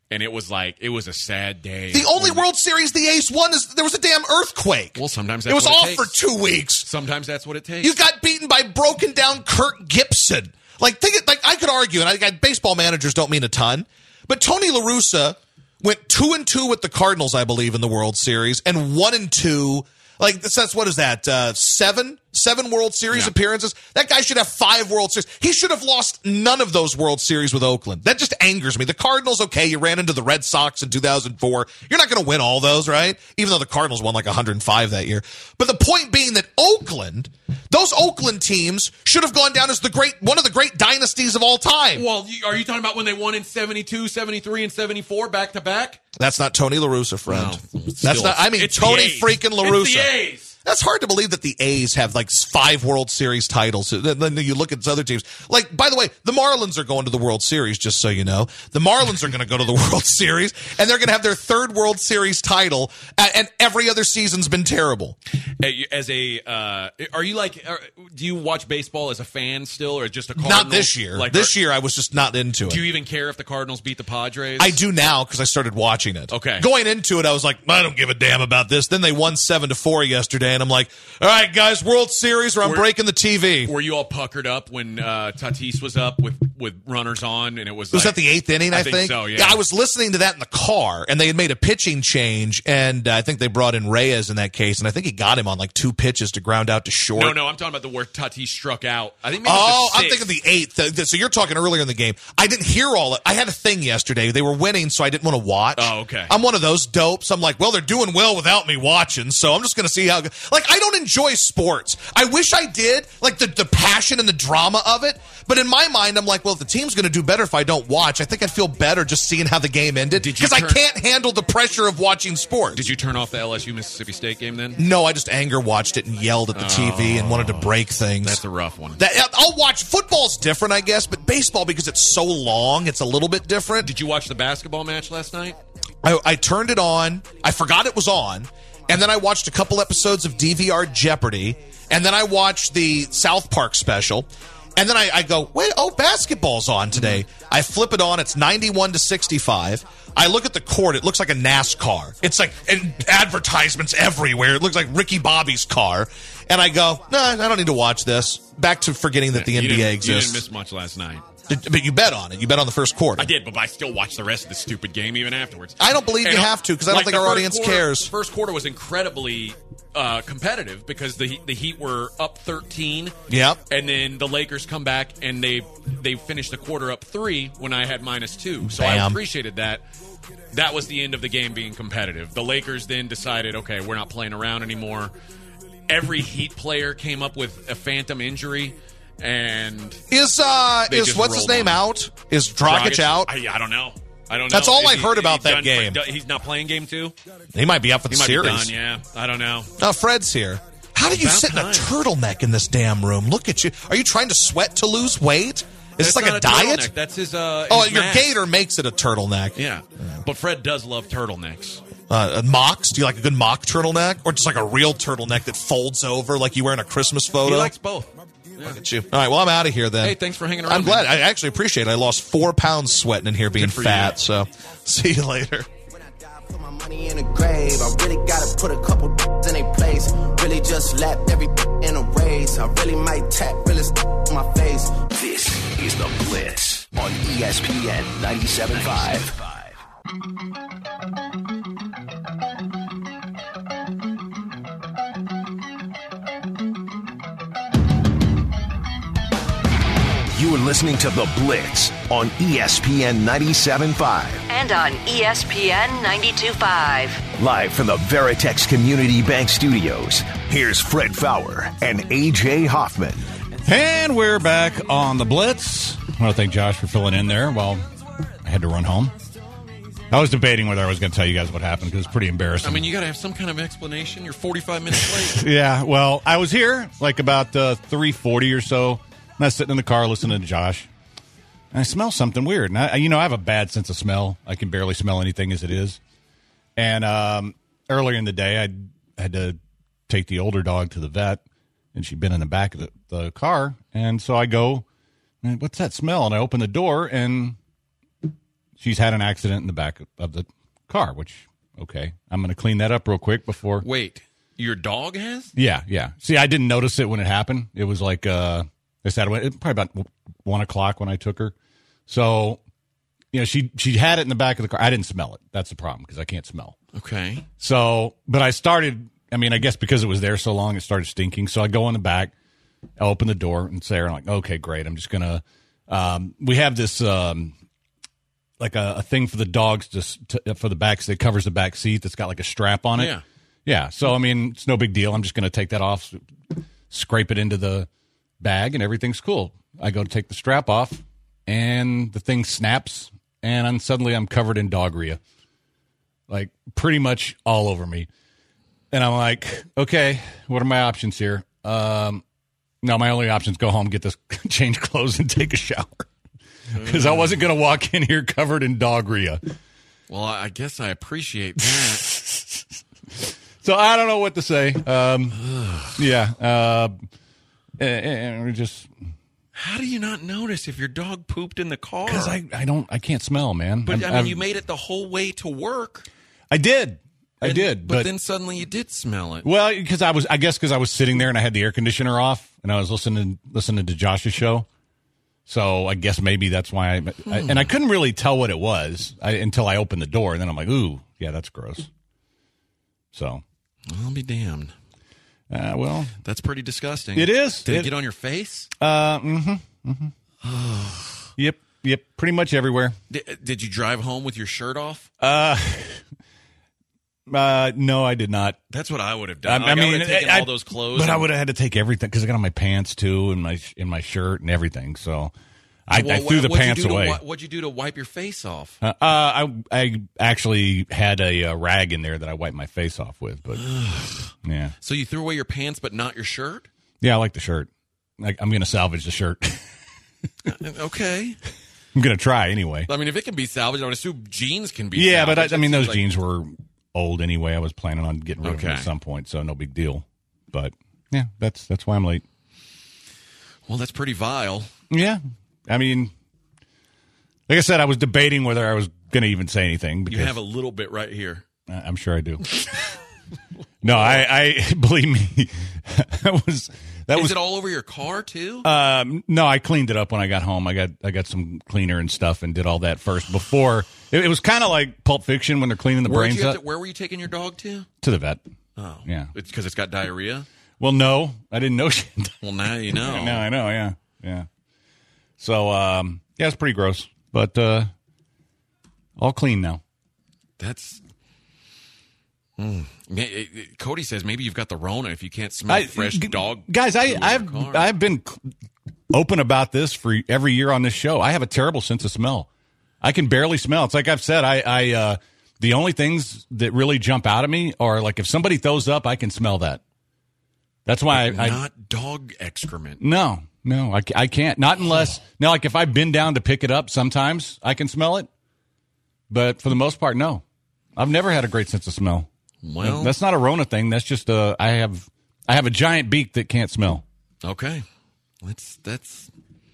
And it was like, it was a sad day. The only when, World Series the A's won is there was a damn earthquake. Well, sometimes that's it was what off it for takes. two weeks. Sometimes that's what it takes. You got beaten by broken down Kirk Gibson. Like, think it, like I could argue, and I, I, baseball managers don't mean a ton, but Tony La Russa went two and two with the Cardinals, I believe, in the World Series, and one and two. Like, that's, that's what is that? Uh, seven? Seven World Series yeah. appearances? That guy should have five World Series. He should have lost none of those World Series with Oakland. That just angers me. The Cardinals, okay, you ran into the Red Sox in two thousand four. You're not going to win all those, right? Even though the Cardinals won like one hundred five that year. But the point being that Oakland, those Oakland teams should have gone down as the great one of the great dynasties of all time. Well, are you talking about when they won in seventy-two, seventy-three, and seventy-four back to back? That's not Tony La Russa, friend. No, That's not. I mean, it's Tony the freaking La Russa. It's the A's. That's hard to believe that the A's have like five World Series titles. Then you look at other teams. Like, by the way, the Marlins are going to the World Series, just so you know. The Marlins are going to go to the World Series, and they're going to have their third World Series title, and every other season's been terrible. As a, uh, are you like, are, do you watch baseball as a fan still, or just a Cardinals? Not this year. Like, this are, year, I was just not into it. Do you even care if the Cardinals beat the Padres? I do now because I started watching it. Okay. Going into it, I was like, I don't give a damn about this. Then they won seven to four yesterday, and I'm like, all right, guys, World Series, or I'm were, breaking the T V. Were you all puckered up when uh, Tatis was up with, with runners on, and it was? Was like, that the eighth inning? I, I think, think so. Yeah. yeah, I was listening to that in the car, and they had made a pitching change, and uh, I think they brought in Reyes in that case, and I think he got him on like two pitches to ground out to short. No, no, I'm talking about the where Tatis struck out. I think. Maybe Oh, it was the I'm thinking the eighth. So you're talking earlier in the game. I didn't hear all. Of, I had a thing yesterday. They were winning, so I didn't want to watch. Oh, okay. I'm one of those dopes. I'm like, well, they're doing well without me watching, so I'm just going to see how. Like, I don't enjoy sports. I wish I did, like the, the passion and the drama of it. But in my mind, I'm like, well, if the team's going to do better if I don't watch, I think I'd feel better just seeing how the game ended. Because I can't handle the pressure of watching sports. Did you turn off the L S U Mississippi State game then? No, I just anger watched it and yelled at the oh, T V and wanted to break things. That's a rough one. That, I'll watch. Football's different, I guess, but baseball, because it's so long, it's a little bit different. Did you watch the basketball match last night? I, I turned it on. I forgot it was on. And then I watched a couple episodes of D V R Jeopardy. And then I watched the South Park special. And then I, I go, wait, oh, basketball's on today. Mm-hmm. I flip it on. It's ninety-one to sixty-five. I look at the court. It looks like a NASCAR. It's like and advertisements everywhere. It looks like Ricky Bobby's car. And I go, no, nah, I don't need to watch this. Back to forgetting that the you N B A didn't, exists. You didn't miss much last night. But you bet on it. You bet on the first quarter. I did, but I still watched the rest of the stupid game even afterwards. I don't believe and you have to because I don't like think our audience quarter, cares. The first quarter was incredibly uh, competitive because the the Heat were up thirteen. Yep. And then the Lakers come back and they they finished the quarter up three when I had minus two. So Bam. I appreciated that. That was the end of the game being competitive. The Lakers then decided, okay, we're not playing around anymore. Every Heat player came up with a phantom injury. And is uh is what's his name on. out? Is Dragic, Dragic out? I, I don't know. I don't know. That's all is I he, heard about that done, game. He's not playing game two? He might be up for the he might series. Be done, yeah. I don't know. No, Fred's here. How do you About sit time. in a turtleneck in this damn room? Look at you. Are you trying to sweat to lose weight? Is That's this like not a, a diet? Turtleneck. That's his uh Oh, his your mask. gator makes it a turtleneck. Yeah. But Fred does love turtlenecks. Uh, mocks? Do you like a good mock turtleneck? Or just like a real turtleneck that folds over like you wear in a Christmas photo? He likes both. Yeah. Look at you. All right, well, I'm out of here then. Hey, thanks for hanging around. I'm glad. Man. I actually appreciate it. I lost four pounds sweating in here being fat, you. so see you later. Put my money in a grave. I really gotta put a couple in a place. Really just lapped every in a race. I really might tap really my face. This is The Blitz on E S P N ninety-seven point five. You are listening to The Blitz on E S P N ninety-seven point five. And on E S P N ninety-two point five. Live from the Veritex Community Bank Studios, here's Fred Fowler and A J Hoffman. And we're back on The Blitz. I want to thank Josh for filling in there while I had to run home. I was debating whether I was going to tell you guys what happened because it's pretty embarrassing. I mean, you got to have some kind of explanation. You're forty-five minutes late. Yeah, well, I was here like about uh, three forty or so, and I was sitting in the car listening to Josh, and I smell something weird. And, I, you know, I have a bad sense of smell. I can barely smell anything as it is. And um, earlier in the day, I'd, I had to take the older dog to the vet, and she'd been in the back of the, the car. And so I go, what's that smell? And I open the door, and she's had an accident in the back of the car, which, okay, I'm going to clean that up real quick before. Wait, your dog has? Yeah, yeah. See, I didn't notice it when it happened. It was like, uh, I said, it probably about one o'clock when I took her. So, you know, she, she had it in the back of the car. I didn't smell it. That's the problem because I can't smell. Okay. So, but I started, I mean, I guess because it was there so long, it started stinking. So I go in the back, I open the door and say, I'm like, okay, great. I'm just going to, um, we have this, um, like a, a thing for the dogs just to, for the back that covers the back seat that's got like a strap on it. Yeah. Yeah. So, I mean, it's no big deal. I'm just going to take that off, scrape it into the bag, and everything's cool. I go to take the strap off, and the thing snaps, and I'm, suddenly I'm covered in dogria. Like, pretty much all over me. And I'm like, okay, what are my options here? Um, no, my only option is go home, get this, change clothes, and take a shower. Because I wasn't going to walk in here covered in dogria. Well, I guess I appreciate that. So I don't know what to say. Um, yeah. Uh, and, and we just... How do you not notice if your dog pooped in the car? Because I, I don't, I can't smell, man. But, I'm, I mean, I'm, you made it the whole way to work. I did. I And- did. But, But, then suddenly you did smell it. well, because I was, I guess because I was sitting there and I had the air conditioner off and I was listening, listening to Josh's show. So I guess maybe that's why I, Hmm. I and I couldn't really tell what it was I, until I opened the door. And then I'm like, ooh, yeah, that's gross. So, I'll be damned. uh, well, That's pretty disgusting. it is. Did it, It- get on your face? Uh, mm-hmm, mm-hmm. Yep, yep, pretty much everywhere. Did, did you drive home with your shirt off? Uh, uh, no, I did not. That's what I would have done. I, Like, I I mean, would have taken I- all those clothes. but I and- would have had to take everything because I got on my pants too, and my in my shirt and everything. So I, Well, I threw the what'd you pants do to away. wi- what'd you do to wipe your face off? Uh, uh, I I actually had a, uh rag in there that I wiped my face off with, but yeah, So you threw away your pants, but not your shirt? yeah, I like the shirt. I, I'm gonna salvage the shirt. Okay. I'm gonna try anyway. I mean, if it can be salvaged, I would assume jeans can be Yeah, but I, salvaged. I mean, That those seems like- jeans were old anyway. I was planning on getting rid of them Okay. at some point, so no big deal. But yeah, that's that's why I'm late. Well, that's pretty vile. Yeah, I mean, like I said, I was debating whether I was going to even say anything. Because You have a little bit right here. I- I'm sure I do. No, I, I believe me. that was that Is was it all over your car, too? um, no. I cleaned it up when I got home. I got I got some cleaner and stuff and did all that first before. It, it was kind of like Pulp Fiction when they're cleaning the where, brains you have up to, where were you taking your dog to? to the vet. Oh. Yeah. It's because it's got diarrhea? Well, no, I didn't know she. Well, now you know. No, I know. Yeah, yeah. So um, yeah, it's pretty gross, but uh, all clean now. That's... Mm. Ma- it- it- Cody says maybe you've got the Rona if you can't smell fresh g- dog. Guys, I, poo in I've your car. I've been c- open about this for every year on this show. I have a terrible sense of smell. I can barely smell. It's like I've said. I, I uh, the only things that really jump out at me are like if somebody throws up, I can smell that. That's why I, I Not dog excrement. no no I, ca- I can't not unless now like if I bend down to pick it up, sometimes I can smell it, but for the most part, no. I've never had a great sense of smell. Well, That's not a Rona thing. That's just uh, I have I have a giant beak that can't smell. okay. That's that's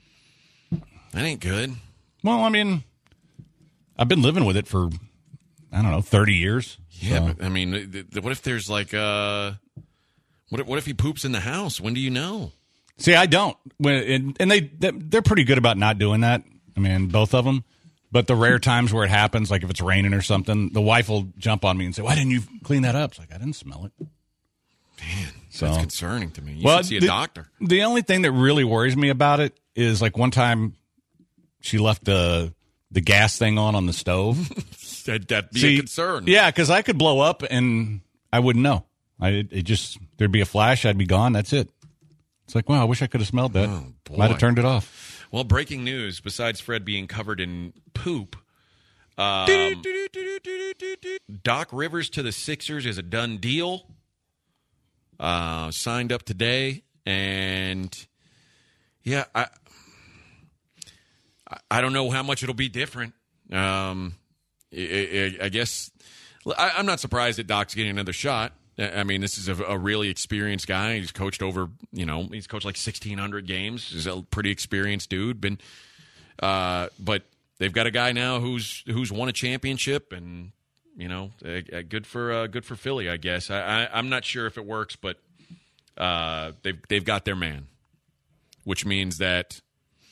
that ain't good. Well, I mean, I've been living with it for I don't know thirty years. Yeah, so- but I mean, th- th- what if there's like uh, what if, what if he poops in the house? When do you know? See, I don't. When and, and they they're pretty good about not doing that. I mean, both of them. But the rare times where it happens, like if it's raining or something, the wife will jump on me and say, "Why didn't you clean that up?" It's like I didn't smell it. Man, So- that's concerning to me. You Well, should see a the- doctor. The only thing that really worries me about it is like one time she left the the gas thing on on the stove. That, that'd be See, a concern. Yeah, because I could blow up and I wouldn't know. I it just there'd be a flash, I'd be gone. That's it. It's like, wow, I wish I could have smelled that. Oh, boy. Might have turned it off. Well, breaking news. Besides Fred being covered in poop, um, Doc Rivers to the Sixers is a done deal. Uh, signed up today, and yeah, I I don't know how much it'll be different. Um, I, I, I guess I, I'm not surprised that Doc's getting another shot. I mean, this is a, a really experienced guy. He's coached over, you know, he's coached like sixteen hundred games. He's a pretty experienced dude. Been, uh, but they've got a guy now who's who's won a championship, and you know, uh, good for uh, good for Philly, I guess. I, I, I'm not sure if it works, but uh, they've they've got their man, which means that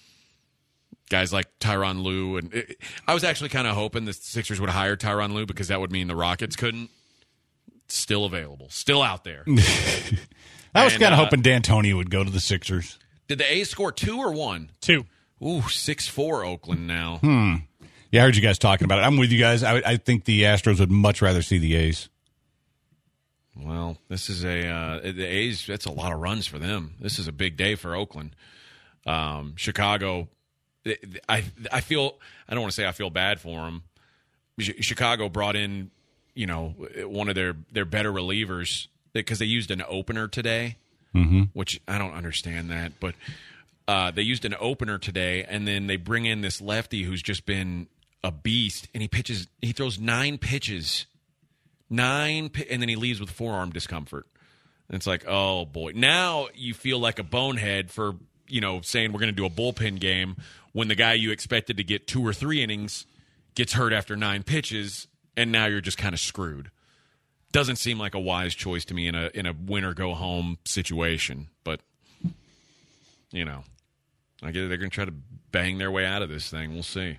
guys like Tyronn Lue, and it, I was actually kind of hoping the Sixers would hire Tyronn Lue because that would mean the Rockets couldn't. Still available, still out there. I was kind of uh, hoping D'Antoni would go to the Sixers. Did the A's score two or one? Two. Ooh, six four Oakland now. Hmm. Yeah, I heard you guys talking about it. I'm with you guys. I, I think the Astros would much rather see the A's. Well, this is a uh, the A's. That's a lot of runs for them. This is a big day for Oakland. Um, Chicago. I I feel. I don't want to say I feel bad for them. Chicago brought in, you know, one of their their better relievers because they used an opener today, mm-hmm. which I don't understand that, but uh, they used an opener today, and then they bring in this lefty who's just been a beast, and he pitches. He throws nine pitches. Nine, and then he leaves with forearm discomfort. And it's like, oh, boy. Now you feel like a bonehead for, you know, saying we're going to do a bullpen game when the guy you expected to get two or three innings gets hurt after nine pitches, and now you're just kind of screwed. Doesn't seem like a wise choice to me in a in a win-or-go-home situation. But, you know, I get it. They're going to try to bang their way out of this thing. We'll see.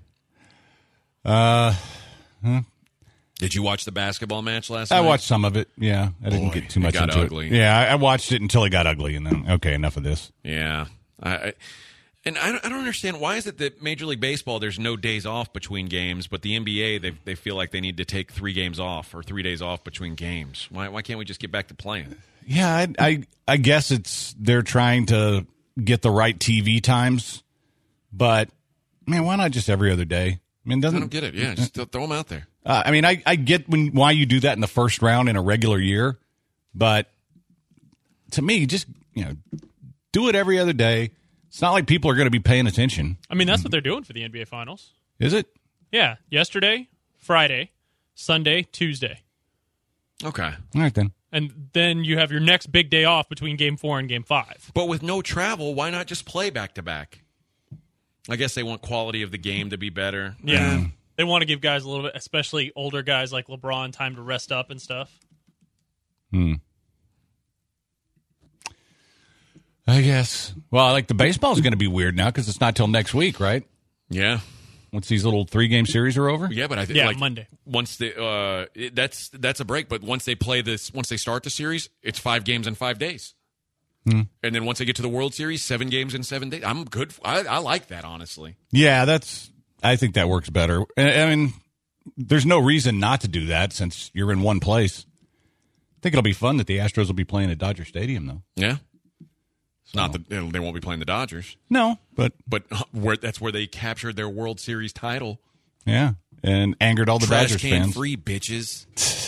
Uh, huh? Did you watch the basketball match last night? I watched some of it. Yeah, I didn't Boy, get too much it got into ugly. it. Yeah, I, I watched it until it got ugly, and then okay, enough of this. Yeah, I, I and I don't, I don't understand why is it that Major League Baseball there's no days off between games, but the N B A they they feel like they need to take three games off or three days off between games. Why why can't we just get back to playing? Yeah, I I, I guess it's they're trying to get the right T V times, but man, why not just every other day? I mean, doesn't I don't get it. Yeah, just throw them out there. Uh, I mean, I, I get when why you do that in the first round in a regular year, but to me, just you know, do it every other day. It's not like people are going to be paying attention. I mean, that's what they're doing for the N B A Finals. Is it? Yeah, yesterday, Friday, Sunday, Tuesday. Okay. All right, then. And then you have your next big day off between Game Four and Game Five. But with no travel, why not just play back to back? I guess they want quality of the game to be better. Yeah. Mm. They want to give guys a little bit, especially older guys like LeBron, time to rest up and stuff. Hmm. I guess. Well, like the baseball is going to be weird now because it's not till next week, right? Yeah. Once these little three-game series are over. Yeah, but I think yeah, like Monday. Once they uh, it, that's that's a break. But once they play this, once they start the series, it's five games in five days. Hmm. And then once they get to the World Series, seven games in seven days. I'm good. For, I, I like that, honestly. Yeah, that's. I think that works better. I mean, there's no reason not to do that since you're in one place. I think it'll be fun that the Astros will be playing at Dodger Stadium, though. Yeah. So. Not that they won't be playing the Dodgers. No, but but where that's where they captured their World Series title. Yeah, and angered all the Trash Dodgers can fans. Free bitches.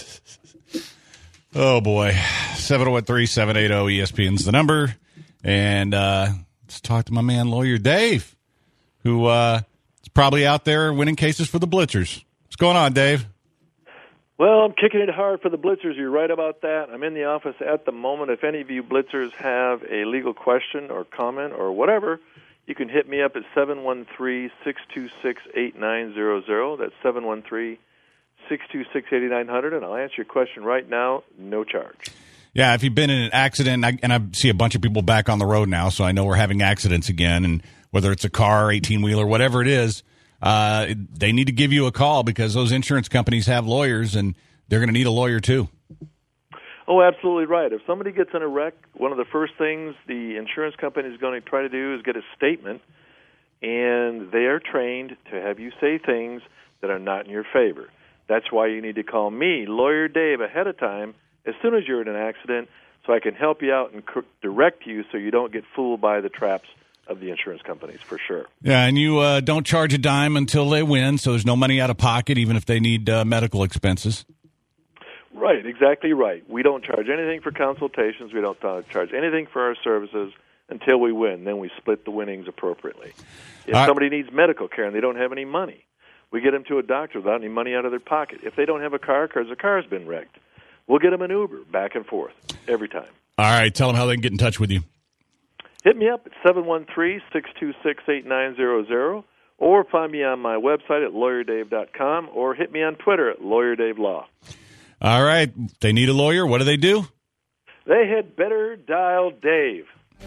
Oh boy, seven zero one three seven eight zero E S P N's the number, and uh, let's talk to my man lawyer Dave, who. Uh, Probably out there winning cases for the Blitzers. What's going on, Dave? Well, I'm kicking it hard for the Blitzers. You're right about that. I'm in the office at the moment. If any of you Blitzers have a legal question or comment or whatever, you can hit me up at seven one three, six two six, eight nine zero zero. That's seven one three, six two six, eight nine zero zero, and I'll answer your question right now, no charge. Yeah, if you've been in an accident, I, and I see a bunch of people back on the road now, so I know we're having accidents again, and whether it's a car, eighteen-wheeler, whatever it is, uh, they need to give you a call because those insurance companies have lawyers, and they're going to need a lawyer too. Oh, absolutely right. If somebody gets in a wreck, one of the first things the insurance company is going to try to do is get a statement, and they are trained to have you say things that are not in your favor. That's why you need to call me, Lawyer Dave, ahead of time as soon as you're in an accident so I can help you out and direct you so you don't get fooled by the traps of the insurance companies, for sure. Yeah, and you uh, don't charge a dime until they win, so there's no money out of pocket, even if they need uh, medical expenses. Right, exactly right. We don't charge anything for consultations. We don't uh, charge anything for our services until we win. Then we split the winnings appropriately. If uh, somebody needs medical care and they don't have any money, we get them to a doctor without any money out of their pocket. If they don't have a car because the car's been wrecked, we'll get them an Uber back and forth every time. All right, tell them how they can get in touch with you. Hit me up at seven one three, six two six, eight nine zero zero, or find me on my website at lawyer dave dot com, or hit me on Twitter at lawyer dave law. All right. They need a lawyer. What do they do? They had better dial Dave.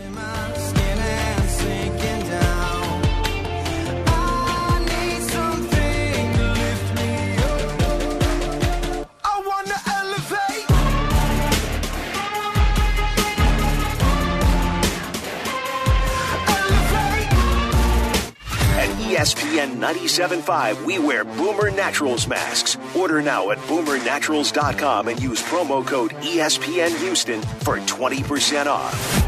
E S P N ninety-seven point five, we wear Boomer Naturals masks. Order now at boomer naturals dot com and use promo code E S P N Houston for twenty percent off.